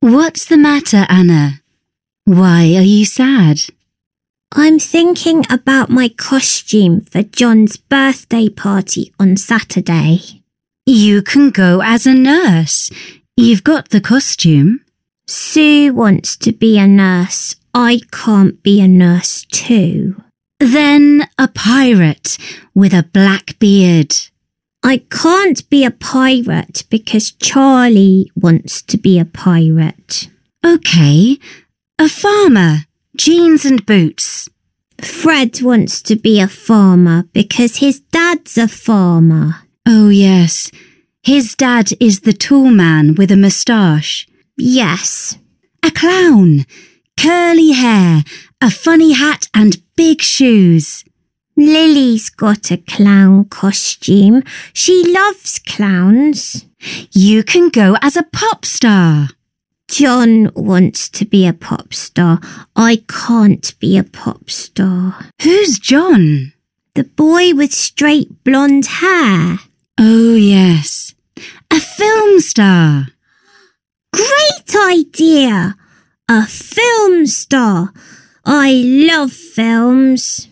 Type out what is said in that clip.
What's the matter, Anna? Why are you sad? I'm thinking about my costume for John's birthday party on Saturday. You can go as a nurse. You've got the costume. Sue wants to be a nurse. I can't be a nurse too. Then a pirate with a black beard. I can't be a pirate because Charlie wants to be a pirate. Okay, a farmer, jeans and boots. Fred wants to be a farmer because his dad's a farmer. Oh yes, his dad is the tall man with a moustache. Yes. A clown, curly hair, a funny hat and big shoes. Lily's got a clown costume. She loves clowns. You can go as a pop star. John wants to be a pop star. I can't be a pop star. Who's John? The boy with straight blonde hair. Oh yes, a film star. Great idea! A film star. I love films.